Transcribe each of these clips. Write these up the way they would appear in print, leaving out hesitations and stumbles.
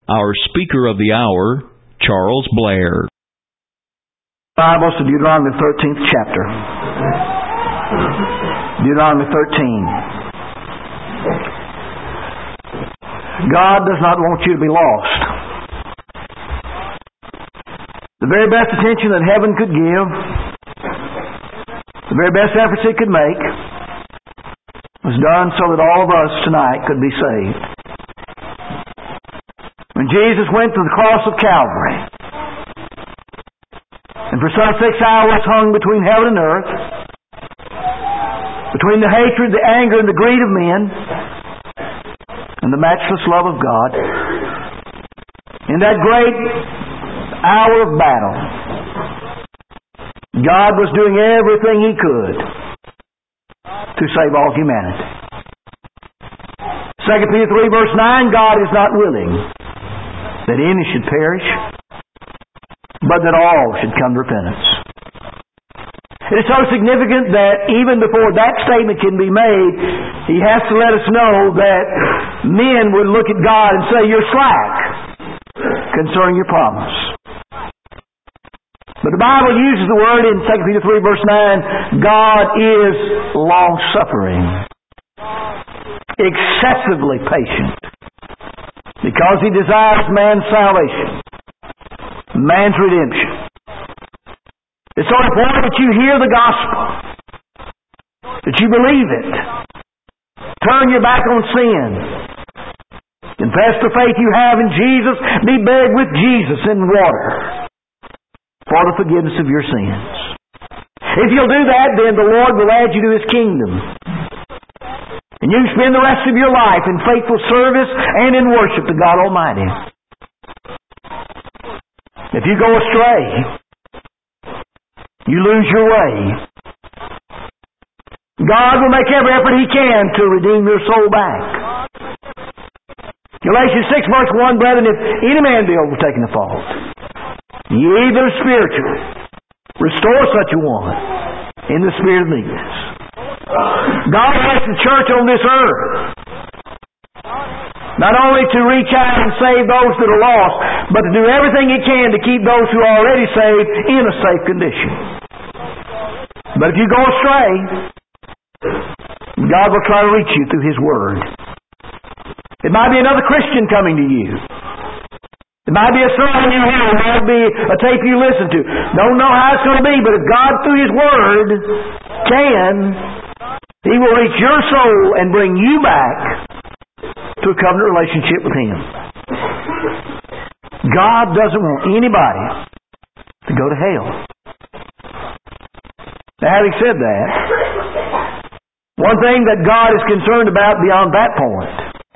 Our speaker of the hour, Charles Blair. Bibles to Deuteronomy 13th chapter. Deuteronomy 13. God does not want you to be lost. The very best attention that heaven could give, the very best efforts it could make, was done so that all of us tonight could be saved. When Jesus went to the cross of Calvary, and for some 6 hours hung between heaven and earth, between the hatred, the anger, and the greed of men, and the matchless love of God, in that great hour of battle, God was doing everything He could to save all humanity. 2 Peter 3 verse 9, God is not willing that any should perish, but that all should come to repentance. It is so significant that even before that statement can be made, He has to let us know that men would look at God and say, "You're slack concerning your promise." But the Bible uses the word in 2 Peter 3 verse 9, God is long-suffering, excessively patient, because He desires man's salvation, man's redemption. It's so important that you hear the gospel, that you believe it, turn your back on sin, confess the faith you have in Jesus, be buried with Jesus in water for the forgiveness of your sins. If you'll do that, then the Lord will add you to His kingdom. And you spend the rest of your life in faithful service and in worship to God Almighty. If you go astray, you lose your way. God will make every effort He can to redeem your soul back. Galatians 6 verse 1, brethren, if any man be overtaken in fault, ye that are spiritual, restore such a one in the spirit of meekness. God has the church on this earth not only to reach out and save those that are lost, but to do everything He can to keep those who are already saved in a safe condition. But if you go astray, God will try to reach you through His Word. It might be another Christian coming to you. It might be a sermon you hear. It might be a tape you listen to. Don't know how it's going to be, but if God through His Word can, He will reach your soul and bring you back to a covenant relationship with Him. God doesn't want anybody to go to hell. Now, having said that, one thing that God is concerned about beyond that point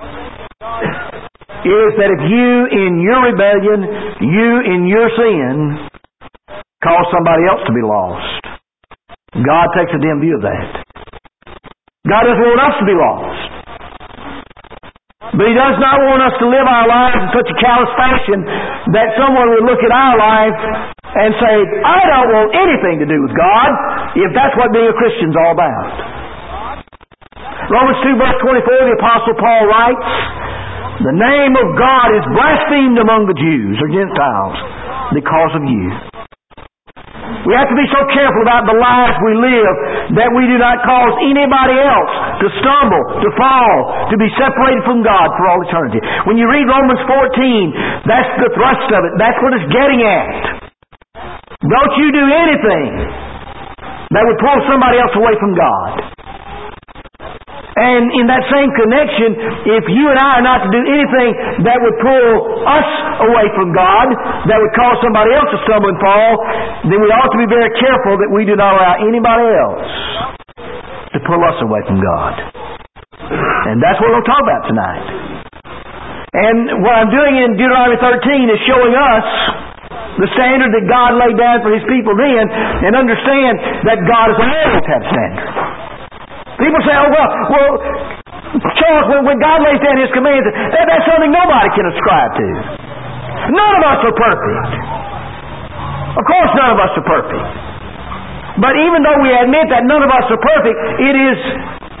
is that if you in your rebellion, you in your sin, cause somebody else to be lost, God takes a dim view of that. God doesn't want us to be lost. But He does not want us to live our lives in such a callous fashion that someone would look at our life and say, "I don't want anything to do with God," if that's what being a Christian's all about. Romans 2 verse 24, the Apostle Paul writes, "The name of God is blasphemed among the Jews," or Gentiles, "because of you." We have to be so careful about the lives we live that we do not cause anybody else to stumble, to fall, to be separated from God for all eternity. When you read Romans 14, that's the thrust of it. That's what it's getting at. Don't you do anything that would pull somebody else away from God. And in that same connection, if you and I are not to do anything that would pull us away from God, that would cause somebody else to stumble and fall, then we ought to be very careful that we do not allow anybody else to pull us away from God. And that's what we'll talk about tonight. And what I'm doing in Deuteronomy 13 is showing us the standard that God laid down for His people then, and understand that God has always had a standard. People say, "Oh, well, Charles, when God lays down His commands, that's something nobody can ascribe to. None of us are perfect. Of course none of us are perfect. But even though we admit that none of us are perfect, it is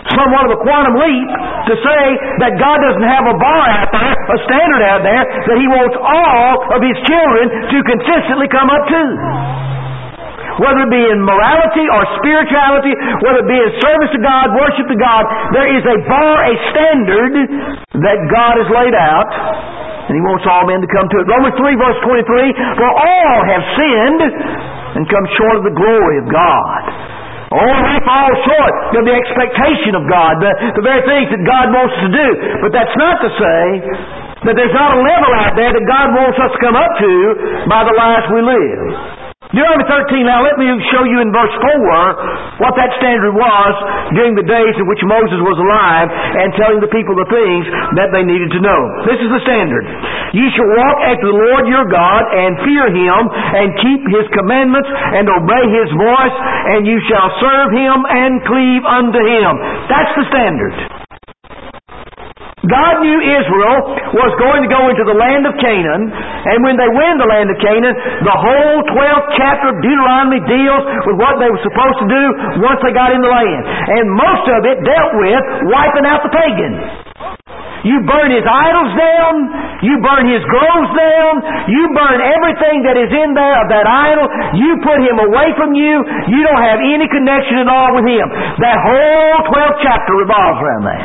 somewhat of a quantum leap to say that God doesn't have a bar out there, a standard out there, that He wants all of His children to consistently come up to. Whether it be in morality or spirituality, whether it be in service to God, worship to God, there is a bar, a standard that God has laid out, and He wants all men to come to it. Romans 3 verse 23, for all have sinned and come short of the glory of God. All we fall short of the expectation of God, the very things that God wants us to do. But that's not to say that there's not a level out there that God wants us to come up to by the lives we live. Deuteronomy 13, now let me show you in verse 4 what that standard was during the days in which Moses was alive and telling the people the things that they needed to know. This is the standard. Ye shall walk after the Lord your God and fear Him and keep His commandments and obey His voice, and you shall serve Him and cleave unto Him. That's the standard. God knew Israel was going to go into the land of Canaan, and when they went in the land of Canaan, the whole 12th chapter of Deuteronomy deals with what they were supposed to do once they got in the land. And most of it dealt with wiping out the pagan. You burn his idols down, you burn his groves down, you burn everything that is in there of that idol, you put him away from you, you don't have any connection at all with him. That whole 12th chapter revolves around that.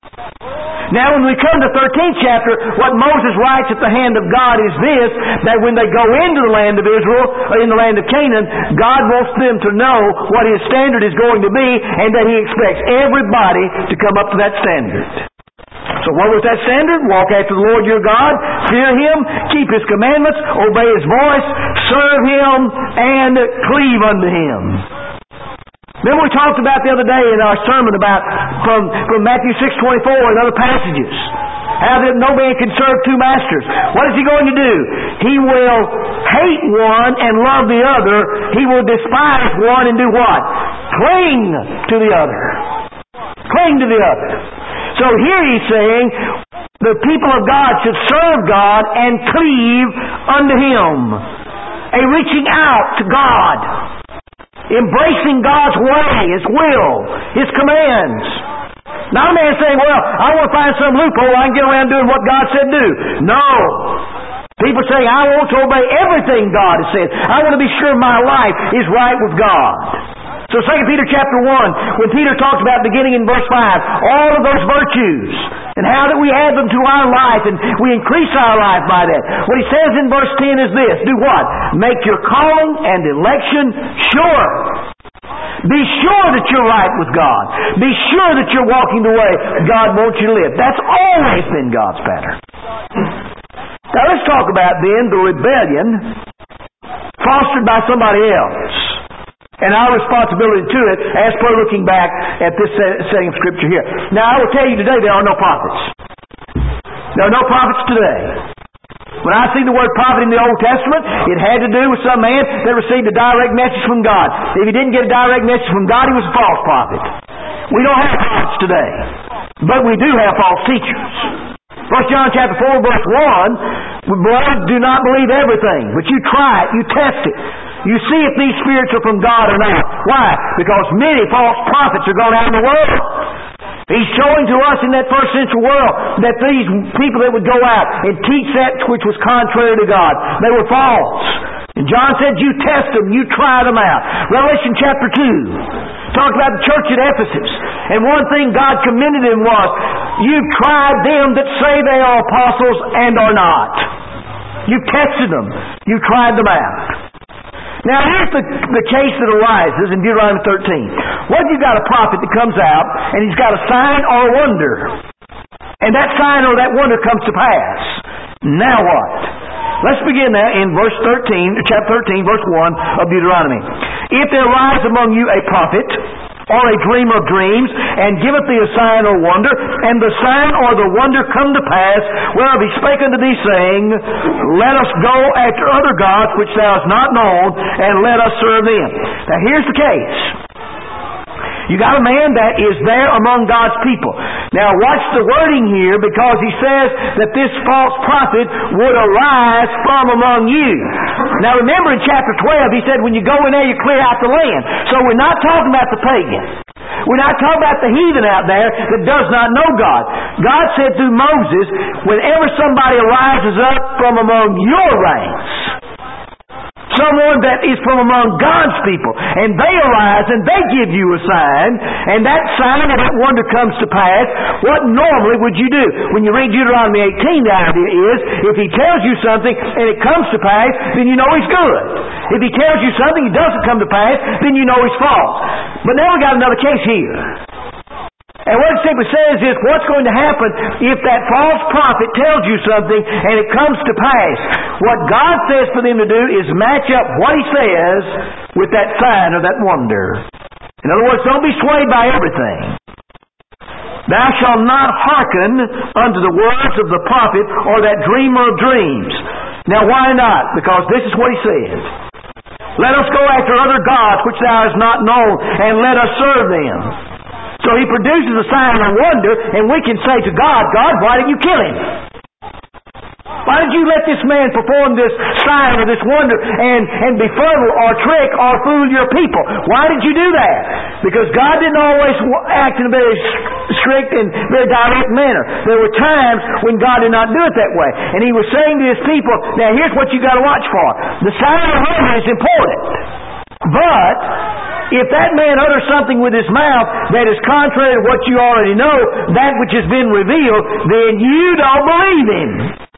Now when we come to the 13th chapter, what Moses writes at the hand of God is this, that when they go into the land of Israel, or in the land of Canaan, God wants them to know what His standard is going to be, and that He expects everybody to come up to that standard. So what was that standard? Walk after the Lord your God, fear Him, keep His commandments, obey His voice, serve Him, and cleave unto Him. Remember we talked about the other day in our sermon about from Matthew 6:24 and other passages, how that no man can serve two masters. What is he going to do? He will hate one and love the other. He will despise one and do what? Cling to the other. Cling to the other. So here he's saying the people of God should serve God and cleave unto Him. A reaching out to God. Embracing God's way, His will, His commands. Not a man saying, well, I want to find some loophole I can get around doing what God said do. No. People say, I want to obey everything God has said. I want to be sure my life is right with God. So 2 Peter chapter 1, when Peter talks about beginning in verse 5, all of those virtues, and how that we add them to our life, and we increase our life by that. What he says in verse 10 is this, do what? Make your calling and election sure. Be sure that you're right with God. Be sure that you're walking the way God wants you to live. That's always been God's pattern. Now let's talk about then the rebellion fostered by somebody else, and our responsibility to it as per looking back at this setting of Scripture here. Now I will tell you today there are no prophets. There are no prophets today. When I see the word prophet in the Old Testament, it had to do with some man that received a direct message from God. If he didn't get a direct message from God, he was a false prophet. We don't have prophets today, but we do have false teachers. 1 John chapter 4 verse 1, beloved, do not believe everything, but you try it, you test it. You see if these spirits are from God or not. Why? Because many false prophets are going out in the world. He's showing to us in that first century world that these people that would go out and teach that which was contrary to God, they were false. And John said, you test them, you try them out. Revelation chapter 2 talked about the church at Ephesus. And one thing God commended him was, you've tried them that say they are apostles and are not. You've tested them. You've tried them out. Now here's the case that arises in Deuteronomy 13. What if you've got a prophet that comes out and he's got a sign or a wonder, and that sign or that wonder comes to pass? Now what? Let's begin there in chapter 13, verse 1 of Deuteronomy. If there rise among you a prophet or a dreamer of dreams, and giveth thee a sign or wonder, and the sign or the wonder come to pass, whereof he spake unto thee, saying, let us go after other gods which thou hast not known, and let us serve them. Now here's the case. You got a man that is there among God's people. Now watch the wording here, because he says that this false prophet would arise from among you. Now remember in chapter 12 he said when you go in there you clear out the land. So we're not talking about the pagan. We're not talking about the heathen out there that does not know God. God said through Moses, whenever somebody rises up from among your ranks, someone that is from among God's people, and they arise and they give you a sign, and that sign of that wonder comes to pass, what normally would you do? When you read Deuteronomy 18, the idea is, if He tells you something and it comes to pass, then you know He's good. If He tells you something and it doesn't come to pass, then you know He's false. But now we got another case here. And what it simply says is, what's going to happen if that false prophet tells you something and it comes to pass? What God says for them to do is match up what He says with that sign or that wonder. In other words, don't be swayed by everything. Thou shalt not hearken unto the words of the prophet or that dreamer of dreams. Now why not? Because this is what he says. Let us go after other gods which thou hast not known, and let us serve them. So he produces a sign and wonder, and we can say to God, God, why did you kill him? Why did you let this man perform this sign or this wonder and befuddle or trick or fool your people? Why did you do that? Because God didn't always act in a very strict and very direct manner. There were times when God did not do it that way. And He was saying to His people, now here's what you got to watch for. The sign and wonder is important. But if that man utters something with his mouth that is contrary to what you already know, that which has been revealed, then you don't believe him.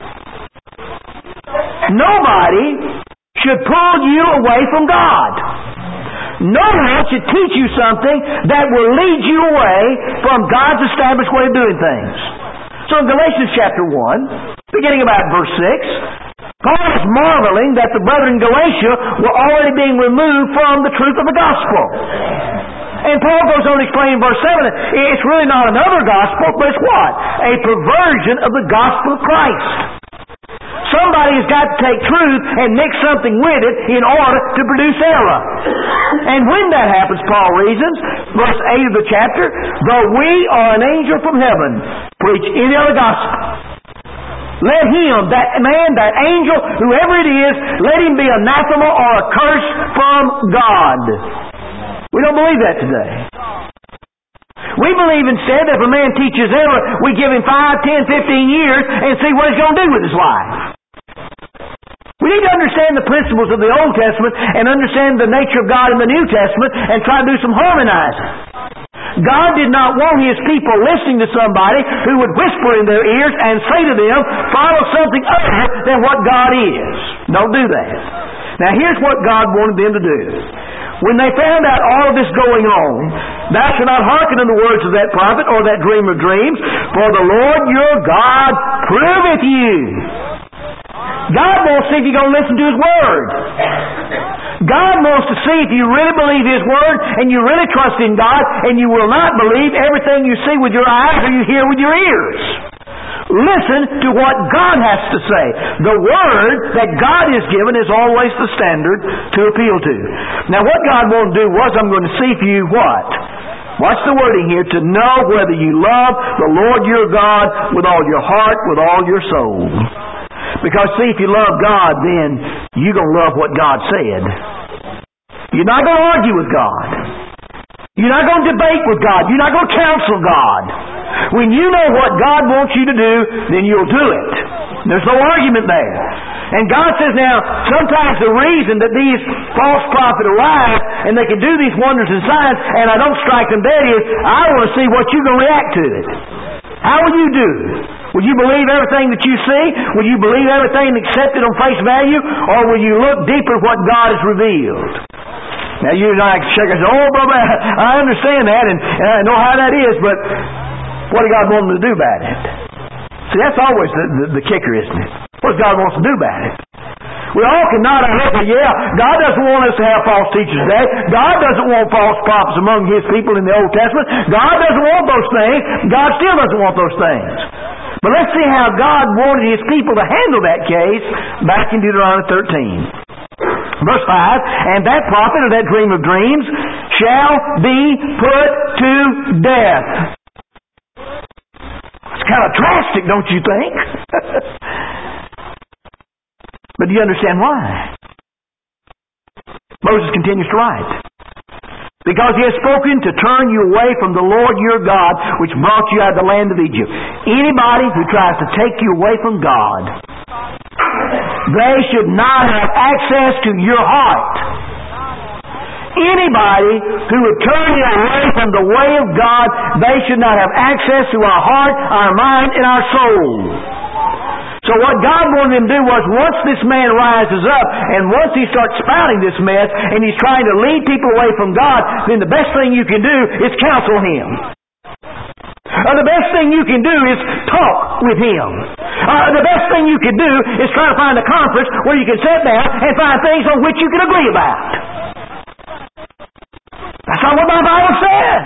Nobody should pull you away from God. No one should teach you something that will lead you away from God's established way of doing things. So in Galatians chapter 1, beginning about verse 6, Paul is marveling that the brethren in Galatia were already being removed from the truth of the gospel. And Paul goes on to explain in verse 7, it's really not another gospel, but it's what? A perversion of the gospel of Christ. Somebody has got to take truth and mix something with it in order to produce error. And when that happens, Paul reasons, verse 8 of the chapter, though we are an angel from heaven, preach any other gospel. Let him, that man, that angel, whoever it is, let him be anathema or accursed from God. We don't believe that today. We believe instead that if a man teaches error, we give him 5, 10, 15 years and see what he's going to do with his life. We need to understand the principles of the Old Testament and understand the nature of God in the New Testament and try to do some harmonizing. God did not want His people listening to somebody who would whisper in their ears and say to them, follow something other than what God is. Don't do that. Now here's what God wanted them to do. When they found out all of this going on, thou shalt not hearken unto the words of that prophet or that dreamer of dreams, for the Lord your God proveth you. God wants to see if you're going to listen to His Word. God wants to see if you really believe His Word and you really trust in God, and you will not believe everything you see with your eyes or you hear with your ears. Listen to what God has to say. The Word that God has given is always the standard to appeal to. Now what God wanted to do was, I'm going to see for you what? Watch the wording here, to know whether you love the Lord your God with all your heart, with all your soul. Because see, if you love God, then you're going to love what God said. You're not going to argue with God. You're not going to debate with God. You're not going to counsel God. When you know what God wants you to do, then you'll do it. There's no argument there. And God says now, sometimes the reason that these false prophets arise and they can do these wonders and signs and I don't strike them dead is, I want to see what you're going to react to it. How will you do? Will you believe everything that you see? Will you believe everything and accept it on face value? Or will you look deeper at what God has revealed? Now you and I can shake and say, oh brother, I understand that and I know how that is, but what does God want them to do about it? See, that's always the kicker, isn't it? What does God want us to do about it? We all can nod our heads and say, yeah, God doesn't want us to have false teachers today. God doesn't want false prophets among His people in the Old Testament. God doesn't want those things. God still doesn't want those things. But let's see how God wanted His people to handle that case back in Deuteronomy 13. Verse 5, and that prophet or that dream of dreams shall be put to death. It's kind of drastic, don't you think? But do you understand why? Moses continues to write. Because He has spoken to turn you away from the Lord your God, which brought you out of the land of Egypt. Anybody who tries to take you away from God, they should not have access to your heart. Anybody who would turn you away from the way of God, they should not have access to our heart, our mind, and our soul. So what God wanted him to do was, once this man rises up, and once he starts spouting this mess, and he's trying to lead people away from God, then the best thing you can do is counsel him. The best thing you can do is talk with him. The best thing you can do is try to find a conference where you can sit down and find things on which you can agree about. That's not what my Bible says.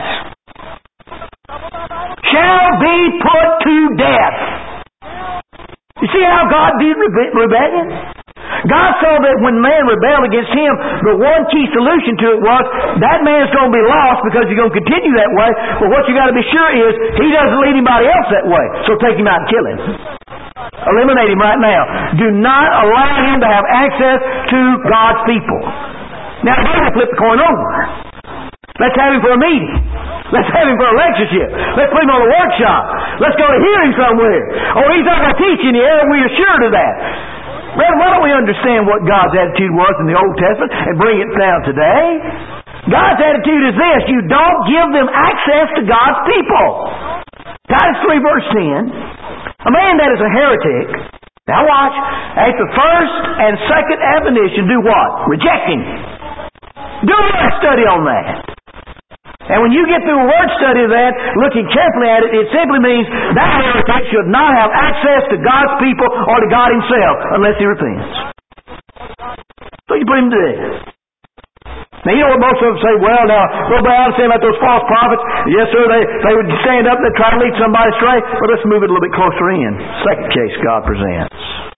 Shall be put to death. You see how God did rebellion? God saw that when man rebelled against Him, the one key solution to it was, that man's going to be lost because he's going to continue that way. But what you got to be sure is, he doesn't lead anybody else that way. So take him out and kill him. Eliminate him right now. Do not allow him to have access to God's people. Now, then we flip the coin over. Let's have him for a meeting. Let's have him for a lectureship. Let's put him on a workshop. Let's go to hear him somewhere. Oh, he's not going to teach in here, we're assured of that. Brother, why don't we understand what God's attitude was in the Old Testament and bring it down today? God's attitude is this: you don't give them access to God's people. Titus 3 verse 10. A man that is a heretic, now watch, at the first and second admonition, do what? Reject him. Do a study on that. And when you get through a word study of that, looking carefully at it, it simply means that heretic should not have access to God's people or to God Himself unless he repents. So you put him to death. Now, you know what most of them say? Well, now, Brother Brown saying about those false prophets. Yes, sir, they would stand up and try to lead somebody astray. But let's move it a little bit closer in. Second case God presents.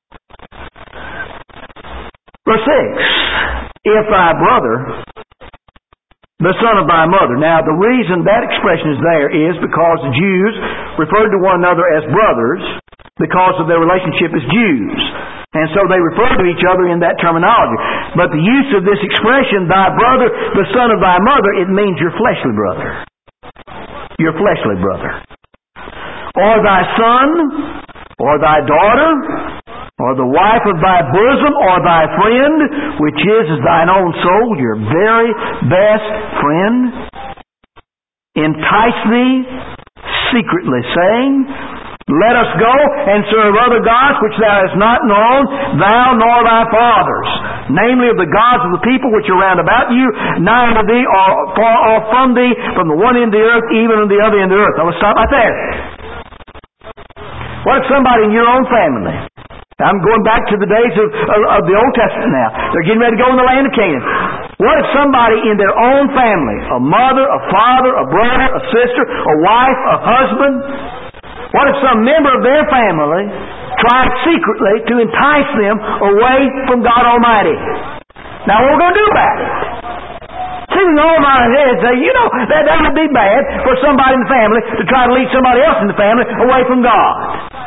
Verse 6. If thy brother, the son of thy mother. Now, the reason that expression is there is because the Jews referred to one another as brothers because of their relationship as Jews. And so they refer to each other in that terminology. But the use of this expression, thy brother, the son of thy mother, it means your fleshly brother. Your fleshly brother. Or thy son, or thy daughter, or the wife of thy bosom, or thy friend, which is thine own soul, your very best friend, entice thee secretly, saying, let us go and serve other gods which thou hast not known, thou nor thy fathers, namely of the gods of the people which are round about you, nigh unto thee, or far off from thee, from the one end of the earth, even unto the other end of the earth. Now let's stop right there. What if somebody in your own family, I'm going back to the days of the Old Testament now, they're getting ready to go in the land of Canaan. What if somebody in their own family, a mother, a father, a brother, a sister, a wife, a husband, what if some member of their family tried secretly to entice them away from God Almighty? Now, what are we going to do about it? See, we all in our heads say, you know, that would be bad for somebody in the family to try to lead somebody else in the family away from God.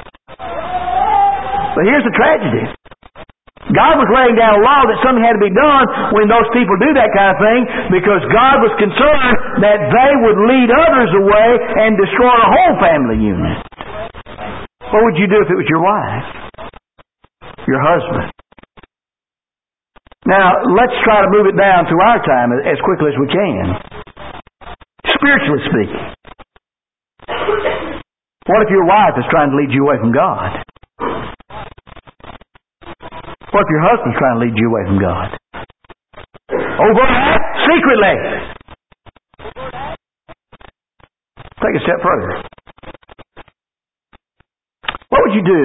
But here's the tragedy. God was laying down a law that something had to be done when those people do that kind of thing, because God was concerned that they would lead others away and destroy a whole family unit. What would you do if it was your wife? Your husband? Now, let's try to move it down to our time as quickly as we can. Spiritually speaking. What if your wife is trying to lead you away from God? What if your husband's trying to lead you away from God? Over that, secretly. Take a step further. What would you do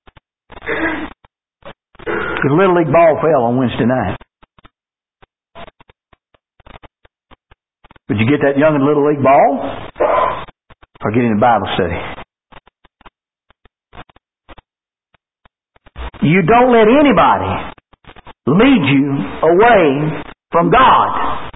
if Little League ball fell on Wednesday night? Would you get that young Little League ball or get in a Bible study? You don't let anybody lead you away from God.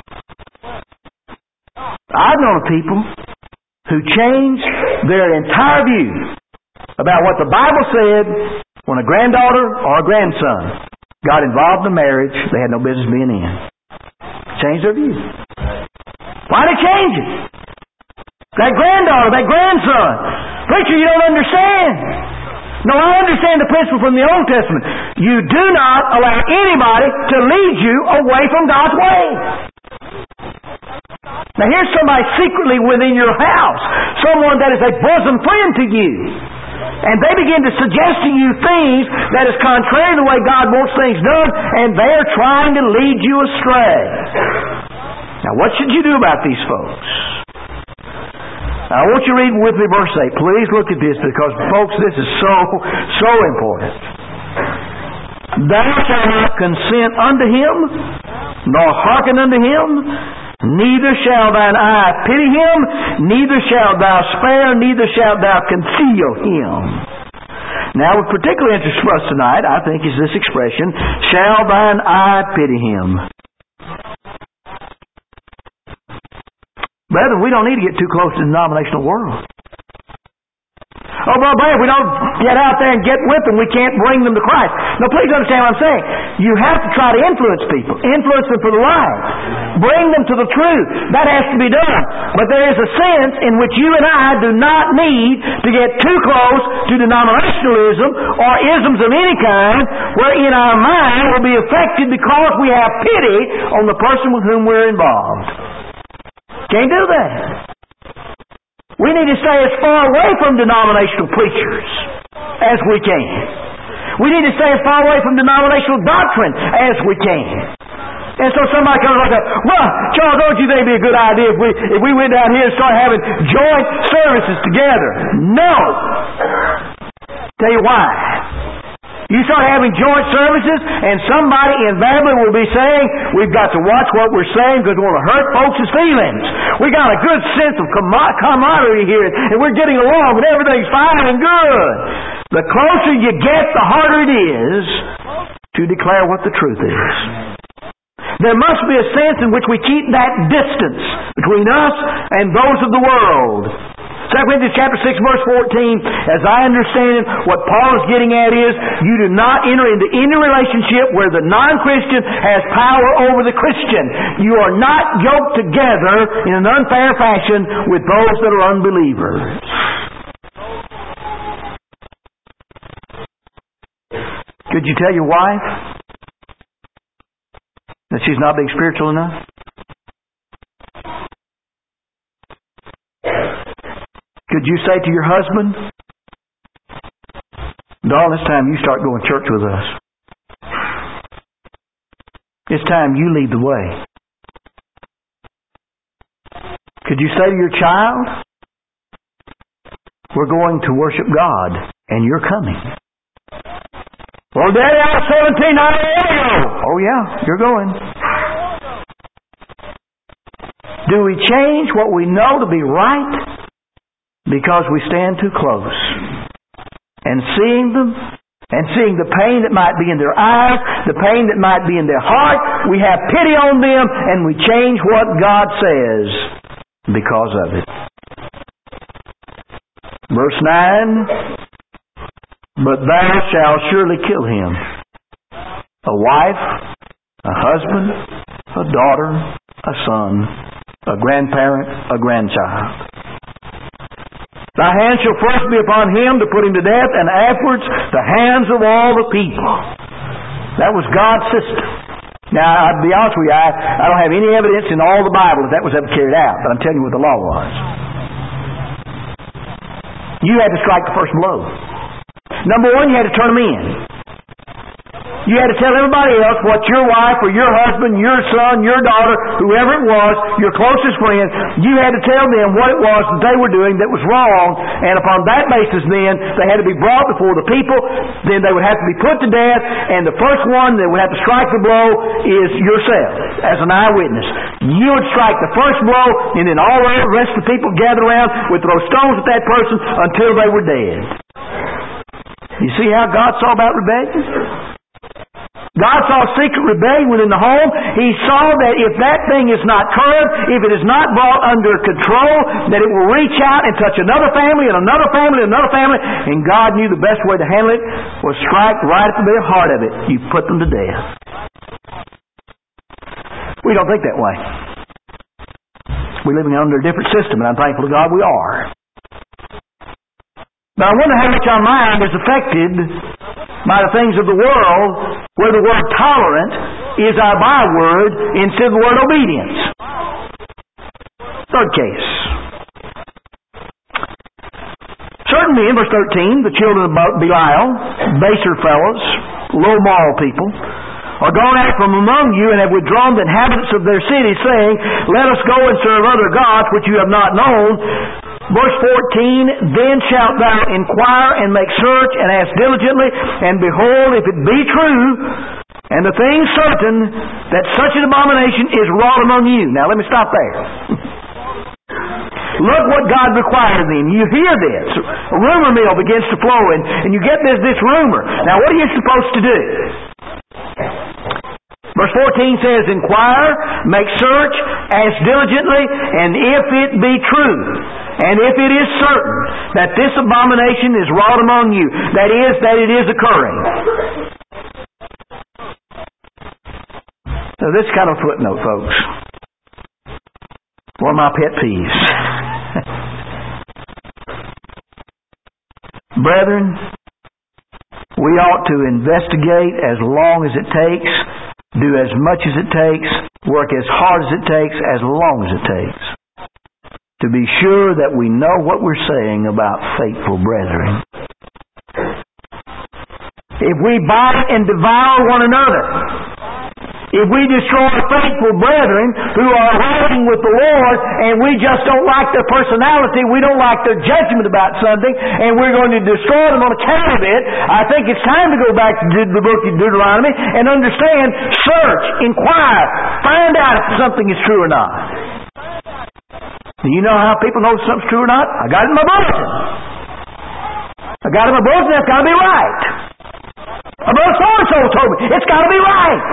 I've known people who changed their entire view about what the Bible said when a granddaughter or a grandson got involved in marriage they had no business being in. Changed their view. Why did he change it? That granddaughter, that grandson. Preacher, you don't understand. No, I understand the principle from the Old Testament. You do not allow anybody to lead you away from God's way. Now here's somebody secretly within your house, someone that is a bosom friend to you. And they begin to suggest to you things that is contrary to the way God wants things done, and they're trying to lead you astray. Now what should you do about these folks? Now, I want you to read with me verse 8. Please look at this, because, folks, this is so important. Thou shalt not consent unto him, nor hearken unto him, neither shall thine eye pity him, neither shalt thou spare, neither shalt thou conceal him. Now, of particular interest for us tonight, I think, is this expression, shall thine eye pity him. Brethren, we don't need to get too close to the denominational world. Oh, brother, if we don't get out there and get with them, we can't bring them to Christ. No, please understand what I'm saying. You have to try to influence people. Influence them for the right. Bring them to the truth. That has to be done. But there is a sense in which you and I do not need to get too close to denominationalism or isms of any kind, wherein our mind will be affected because we have pity on the person with whom we're involved. Can't do that. We need to stay as far away from denominational preachers as we can. We need to stay as far away from denominational doctrine as we can. And so somebody comes like, well, Charles, don't you think it'd be a good idea if we went down here and started having joint services together? No. Tell you why. You start having joint services, and somebody invariably will be saying, we've got to watch what we're saying because we want to hurt folks' feelings. We got a good sense of camaraderie here, and we're getting along, and everything's fine and good. The closer you get, the harder it is to declare what the truth is. There must be a sense in which we keep that distance between us and those of the world. 2 Corinthians chapter 6, verse 14, as I understand it, what Paul is getting at is, you do not enter into any relationship where the non-Christian has power over the Christian. You are not yoked together in an unfair fashion with those that are unbelievers. Could you tell your wife that she's not being spiritual enough? Could you say to your husband, darling, it's time you start going to church with us. It's time you lead the way. Could you say to your child, we're going to worship God, and you're coming. Well, Daddy, I was 17, not a year ago. Oh, yeah, you're going. Do we change what we know to be right because we stand too close? And seeing them, and seeing the pain that might be in their eyes, the pain that might be in their heart, we have pity on them, and we change what God says because of it. Verse 9, but thou shalt surely kill him, a wife, a husband, a daughter, a son, a grandparent, a grandchild. Thy hand shall first be upon him to put him to death, and afterwards the hands of all the people. That was God's system. Now, I'll be honest with you, I don't have any evidence in all the Bible that was ever carried out, but I'm telling you what the law was. You had to strike the first blow. Number one, you had to turn them in. You had to tell everybody else what your wife or your husband, your son, your daughter, whoever it was, your closest friend, you had to tell them what it was that they were doing that was wrong, and upon that basis then, they had to be brought before the people, then they would have to be put to death, and the first one that would have to strike the blow is yourself, as an eyewitness. You would strike the first blow, and then all the rest of the people gathered around would throw stones at that person until they were dead. You see how God saw about rebellion? God saw secret rebellion within the home. He saw that if that thing is not curbed, if it is not brought under control, that it will reach out and touch another family and another family and another family. And God knew the best way to handle it was strike right at the very heart of it. You put them to death. We don't think that way. We're living under a different system, and I'm thankful to God we are. But I wonder how much our mind is affected by the things of the world, where the word tolerant is our byword instead of the word obedience. Third case. Certain men, verse 13, the children of Belial, baser fellows, low moral people, are gone out from among you and have withdrawn the inhabitants of their cities, saying, let us go and serve other gods which you have not known. Verse 14, then shalt thou inquire and make search and ask diligently, and behold, if it be true, and the thing certain, that such an abomination is wrought among you. Now let me stop there. Look what God requires of them. You hear this. A rumor mill begins to flow, and you get this rumor. Now what are you supposed to do? Verse 14 says, inquire, make search, ask diligently, and if it be true, and if it is certain that this abomination is wrought among you, that is, that it is occurring. So this is kind of a footnote, folks. One of my pet peeves. Brethren, we ought to investigate as long as it takes, do as much as it takes, work as hard as it takes, as long as it takes, to be sure that we know what we're saying about faithful brethren. If we bite and devour one another, if we destroy faithful brethren who are walking with the Lord and we just don't like their personality, we don't like their judgment about something, and we're going to destroy them on account of it, I think it's time to go back to the book of Deuteronomy and understand, search, inquire, find out if something is true or not. Do you know how people know if something's true or not? I got it in my bulletin. I got it in my bulletin, that's got to be right. A brother so-and-so told me, it's got to be right.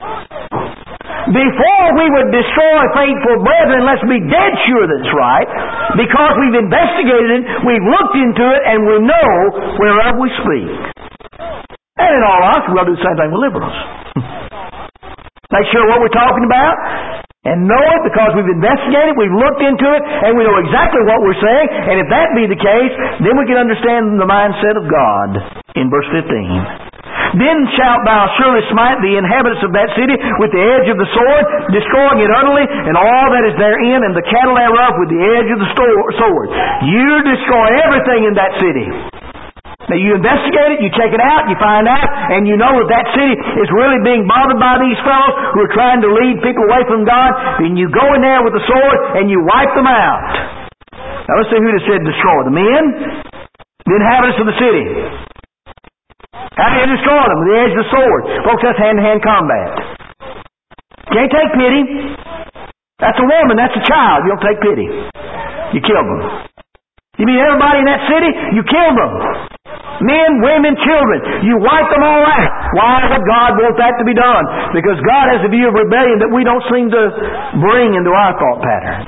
Before we would destroy faithful brethren, let's be dead sure that it's right, because we've investigated it, we've looked into it, and we know whereof we speak. And in all honesty, we'll do the same thing with liberals. Make sure what we're talking about, and know it because we've investigated, we've looked into it, and we know exactly what we're saying, and if that be the case, then we can understand the mindset of God in verse 15. Then shalt thou surely smite the inhabitants of that city with the edge of the sword, destroying it utterly, and all that is therein, and the cattle thereof with the edge of the sword. You destroy everything in that city. Now you investigate it, you check it out, you find out, and you know that that city is really being bothered by these fellows who are trying to lead people away from God. Then you go in there with the sword and you wipe them out. Now let's see who just said destroy. The men, the inhabitants of the city. How do you destroy them? With the edge of the sword. Folks, that's hand-to-hand combat. Can't take pity. That's a woman, that's a child. You don't take pity. You kill them. You mean everybody in that city? You kill them. Men, women, children. You wipe them all out. Why would God want that to be done? Because God has a view of rebellion that we don't seem to bring into our thought patterns.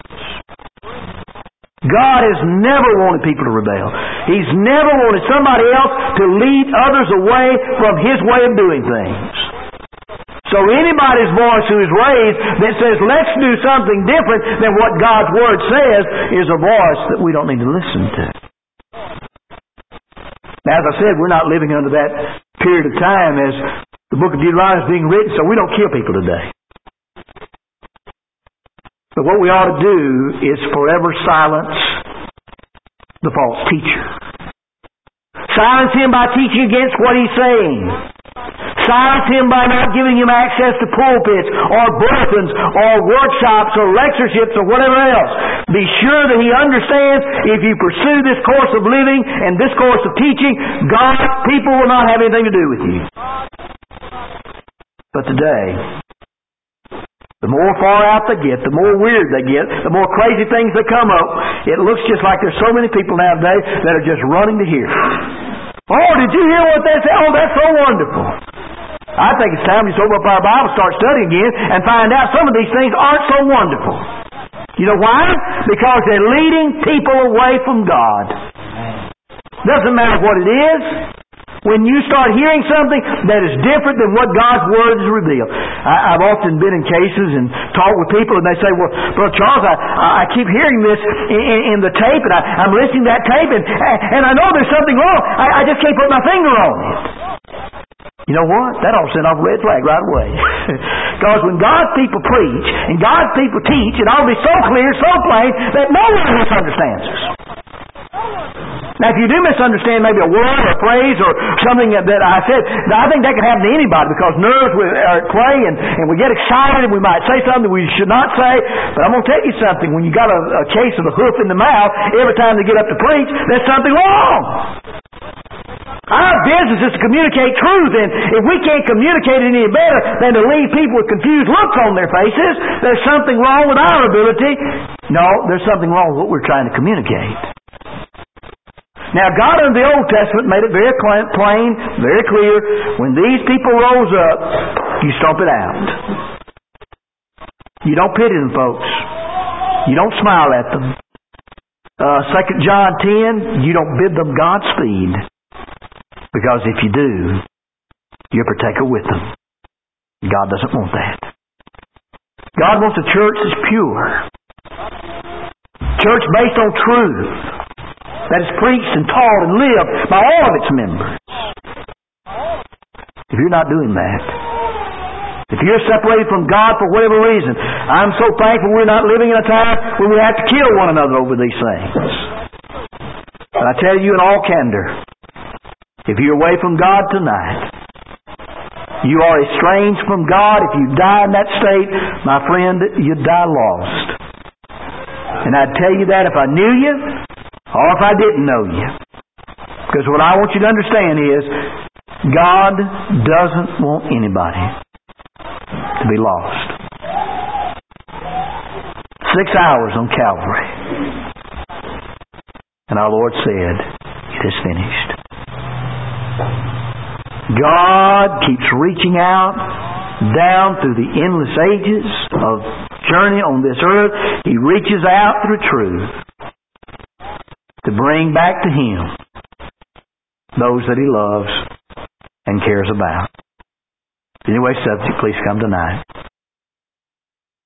God has never wanted people to rebel. He's never wanted somebody else to lead others away from His way of doing things. So anybody's voice who is raised that says, let's do something different than what God's Word says, is a voice that we don't need to listen to. Now, as I said, we're not living under that period of time as the book of Deuteronomy is being written, so we don't kill people today. But what we ought to do is forever silence the false teacher. Silence him by teaching against what he's saying. Silence him by not giving him access to pulpits or bulletins or workshops or lectureships or whatever else. Be sure that he understands if you pursue this course of living and this course of teaching, God, people will not have anything to do with you. But today, the more far out they get, the more weird they get, the more crazy things that come up, it looks just like there's so many people nowadays that are just running to hear. Oh, did you hear what they said? Oh, that's so wonderful. I think it's time to just open up our Bible, start studying again, and find out some of these things aren't so wonderful. You know why? Because they're leading people away from God. Doesn't matter what it is. When you start hearing something that is different than what God's Word has revealed. I've often been in cases and talked with people and they say, well, Brother Charles, I keep hearing this in the tape and I'm listening to that tape and I know there's something wrong. I just can't put my finger on it. You know what? That ought to send off a red flag right away. Because when God's people preach and God's people teach, it ought to be so clear, so plain, that no one misunderstands us. Now, if you do misunderstand maybe a word or a phrase or something that I said, I think that can happen to anybody because nerves are at play and we get excited and we might say something we should not say. But I'm going to tell you something. When you got a case of the hoof in the mouth, every time they get up to preach, there's something wrong. Our business is to communicate truth, and if we can't communicate it any better than to leave people with confused looks on their faces, there's something wrong with our ability. No, there's something wrong with what we're trying to communicate. Now, God in the Old Testament made it very plain, very clear. When these people rose up, you stomp it out. You don't pity them, folks. You don't smile at them. 2 John 10, you don't bid them Godspeed. Because if you do, you're a partaker with them. God doesn't want that. God wants a church that's pure. Church based on truth. That is preached and taught and lived by all of its members. If you're not doing that, if you're separated from God for whatever reason, I'm so thankful we're not living in a time when we have to kill one another over these things. And I tell you in all candor, if you're away from God tonight, you are estranged from God. If you die in that state, my friend, you die lost. And I'd tell you that if I knew you, or if I didn't know you. Because what I want you to understand is, God doesn't want anybody to be lost. 6 hours on Calvary. And our Lord said, it is finished. God keeps reaching out down through the endless ages of journey on this earth. He reaches out through truth to bring back to Him those that He loves and cares about. Anyway, subject, please come tonight.